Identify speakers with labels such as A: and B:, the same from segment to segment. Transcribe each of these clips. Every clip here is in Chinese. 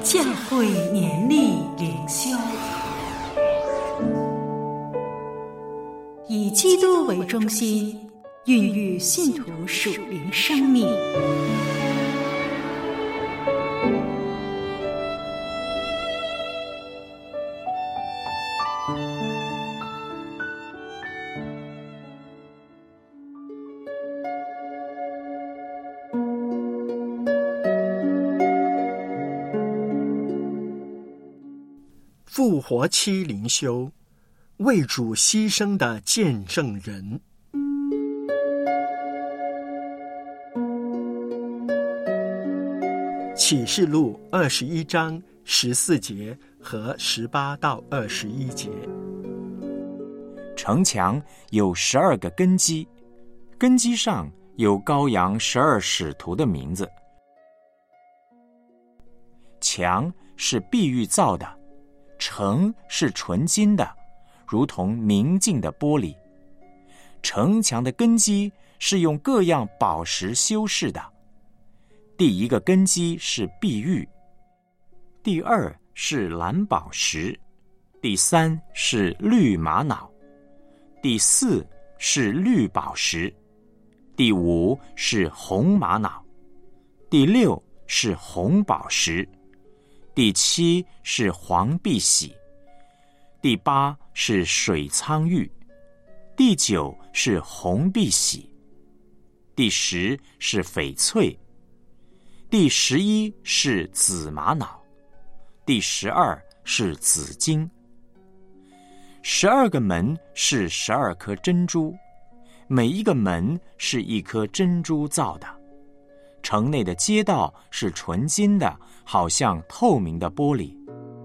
A: 教会年历灵修，以基督为中心，孕育信徒属灵生命。
B: 复活期灵修，为主牺牲的见证人。启示录21章14节和18到21节。
C: 城墙有12个根基，根基上有羔羊12使徒的名字。墙是碧玉造的，城是纯金的，如同明镜的玻璃。城墙的根基是用各样宝石修饰的。第一个根基是碧玉，第二是蓝宝石，第三是绿玛瑙，第四是绿宝石，第五是红玛瑙，第六是红宝石，第七是黄碧玺，第八是水苍玉，第九是红碧玺，第10是翡翠，第11是紫玛瑙，第12是紫金。12个门是12颗珍珠，每一个门是一颗珍珠造的。城内的街道是纯金的，好像透明的玻璃。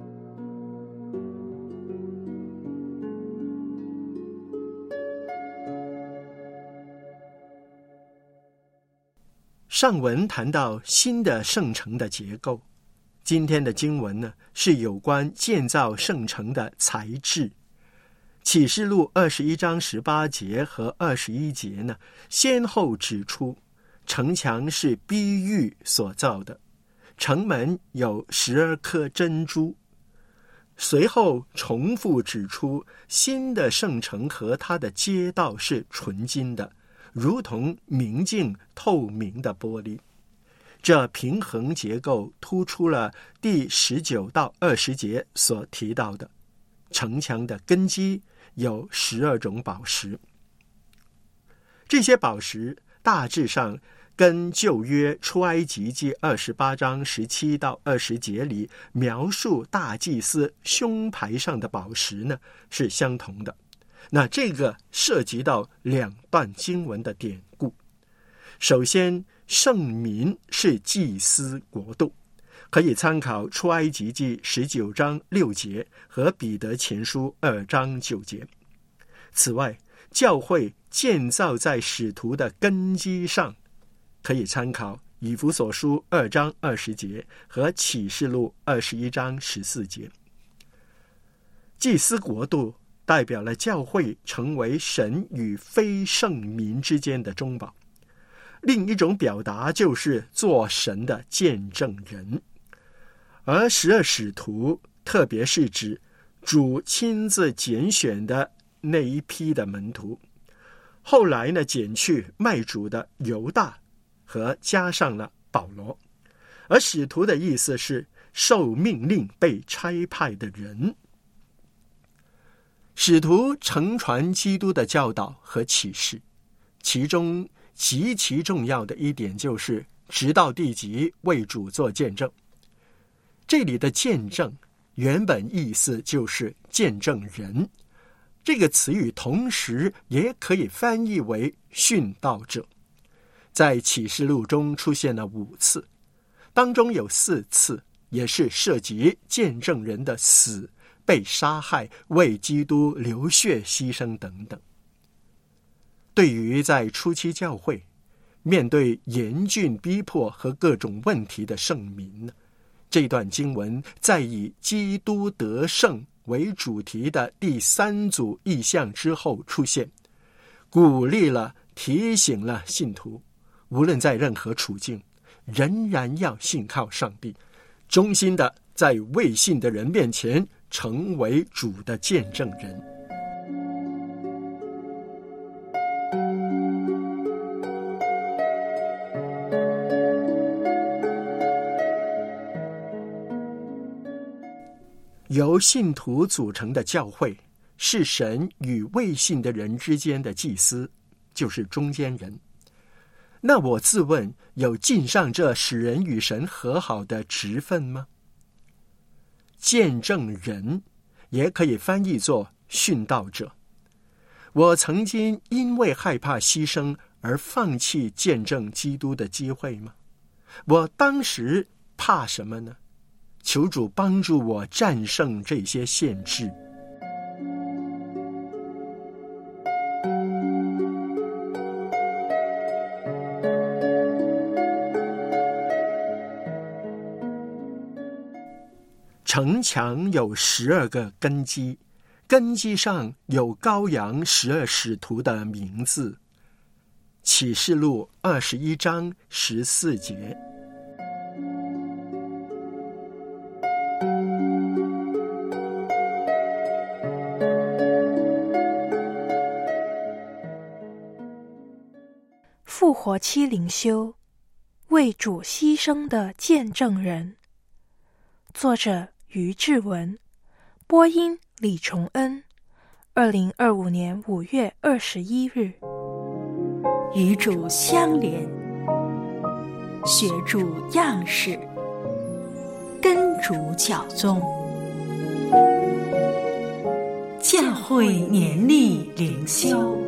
B: 上文谈到新的圣城的结构，今天的经文呢，是有关建造圣城的材质。启示录21章18节和21节呢，先后指出城墙是碧玉所造的，城门有12颗珍珠。随后重复指出新的圣城和它的街道是纯金的，如同明镜透明的玻璃。这平衡结构突出了第19到20节所提到的城墙的根基有12种宝石。这些宝石大致上跟旧约出埃及记28章17到20节里描述大祭司胸牌上的宝石呢是相同的。那这个涉及到2段经文的典故。首先，圣民是祭司国度，可以参考出埃及记19章6节和彼得前书2章9节。此外，教会建造在使徒的根基上，可以参考以弗所书2章20节和启示录21章14节。祭司国度代表了教会成为神与非圣民之间的中保。另一种表达就是做神的见证人。而12使徒特别是指主亲自拣选的那一批的门徒，后来呢减去卖主的犹大和加上了保罗。而使徒的意思是受命令被差派的人。使徒承传基督的教导和启示，其中极其重要的一点就是直到地极为主做见证。这里的见证原本意思就是见证人，这个词语同时也可以翻译为殉道者。在启示录中出现了5次，当中有4次也是涉及见证人的死、被杀害、为基督流血牺牲等等。对于在初期教会面对严峻逼迫和各种问题的圣民呢，这段经文在以基督得胜为主题的第3组意象之后出现，鼓励了、提醒了信徒，无论在任何处境，仍然要信靠上帝，忠心的在未信的人面前成为主的见证人。由信徒组成的教会是神与未信的人之间的祭司，就是中间人。那我自问，有尽上这使人与神和好的职分吗？见证人也可以翻译作殉道者。我曾经因为害怕牺牲而放弃见证基督的机会吗？我当时怕什么呢？求主帮助我战胜这些限制。城墙有12个根基，根基上有羔羊12使徒的名字。启示录21章14节。
D: 复活期灵修，为主牺牲的见证人。作者于志文，播音李崇恩。2025年5月21日。
A: 与主相连，学主样式，跟主教宗。教会年历灵修。